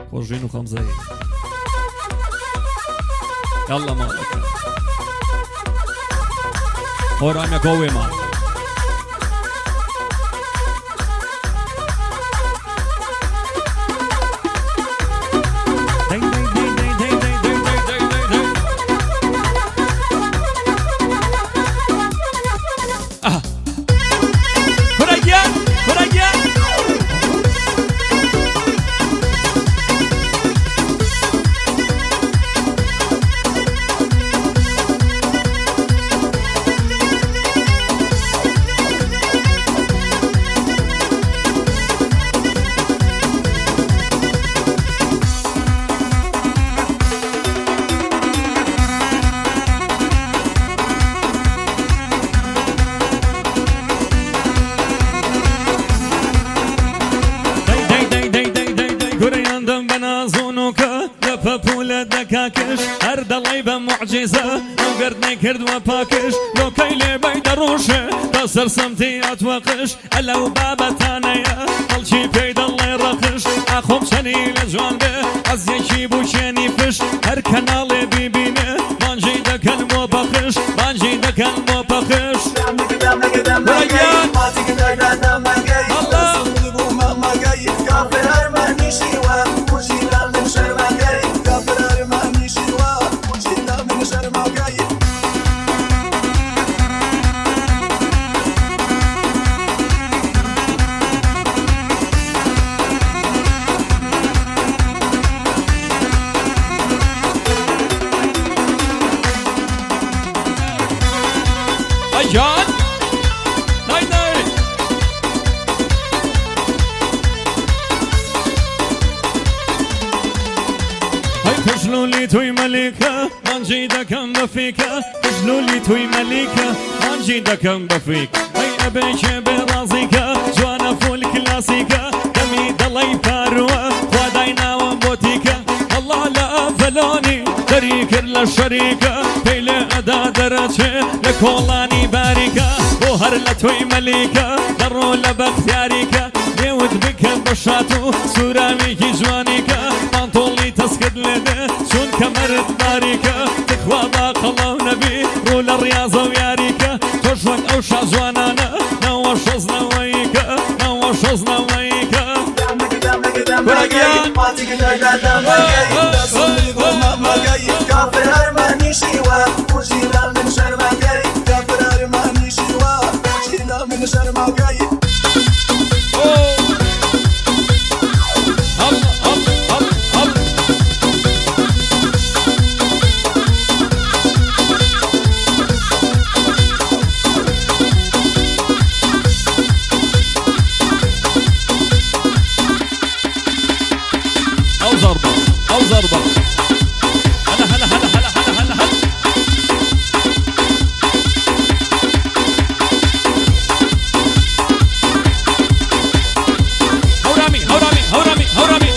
خرجين وخمزة يلا مالك هورام يا قوي مان دكاكش هر دڵی بە معجزە ئەو گردنەی کردووە پاکش لۆکەی لێبەی دەڕۆژێ تا سەرسەمتی ئەتوەقش ئەلەو بابەتانەیە هەڵکی پێی دەڵێ ڕەخش ئاخۆم چەنی لە جوان بێ ئەزیەکی بوشێنی فش هەر کەناڵێ بیبینێ بانجی دەکەن بۆ پەخش بانجی دەکەن بۆ پەخش جان ناي ناي هاي خجلولي توي ملكة مانجي دكم بفيكة خجلولي توي ملكة مانجي دكم بفيك هاي أبيش برازيكة جوانا فول كلاسيكة دمي دلي فاروة خداينا ومبوتيكة الله لا فلوني دريكر للشريكة بيلي أدا درجة لكولاني باركة وهر لتوي مليكة درو لبختياريكة ليود بك بشاتو سوراميكي جوانيكة منطولي تسكد لده شون كمرد باريكة تخوى باق الله ونبي رول الرياضة وياريكة تشوك أوشا جوانانا نوشز نويكة نوشز نويكة برقيان كافر هرماني شيوا وجيلال من شرما جاي كافر هرماني شيوا وجيلال من شرما جاي أو ضربة أو ضربة هلا هلا هلا هلا هلا هلا هلا هورامي هورامي هورامي هورامي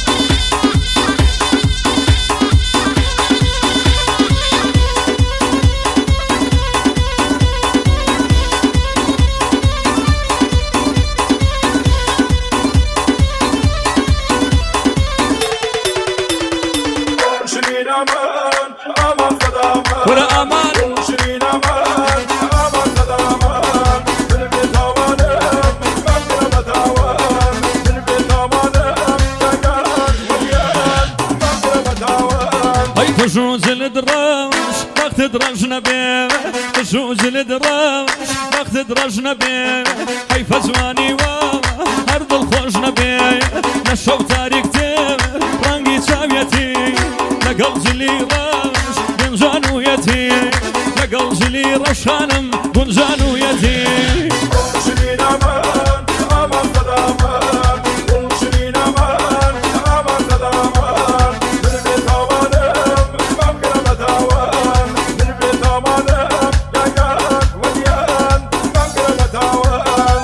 ورا أمان شيرين أمان أمان قد أمان بالبيت أمان مقدر بتاوان بالبيت أمان تكاد وليان مقدر بتاوان هاي تجوز الدراش وقت درجنا بيه تجوز الدراش وقت درجنا بيه هاي فزواني وارض الخوشنا بيه نشو تاريخ تير رنقي شاويتي لقل جلي راش بنجان ويتي لقل جلي رشانم بنجان ويتي شيرين أمان أمان قد أمان شيرين أمان أمان قد أمان بالبيت أمان مقدر بتاوان بالبيت أمان تكاد وليان مقدر بتاوان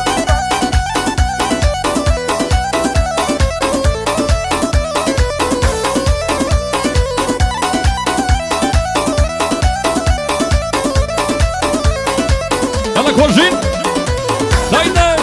يلا كورجين داينا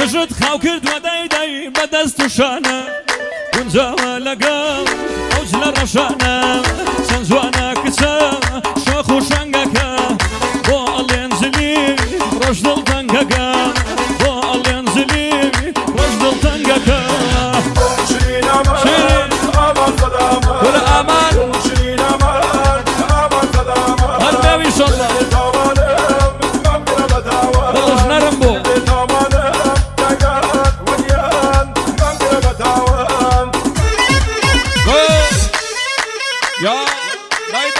ڕێژت خاو کردووە دەیدەی بەدەست و شانە گونجاوە لەگەڵ ئەوج لە ڕەشانە چەند جوانە کچە شۆخ و شەنگەکە بۆ ئەڵێن جلی ڕۆژ دڵتەنگەکە بۆ ئەڵێن جلی ڕۆژ دڵتەنگەکە ولا ئامان هەرمێوی ئینشەڵڵا دڵش نەرم بۆ يا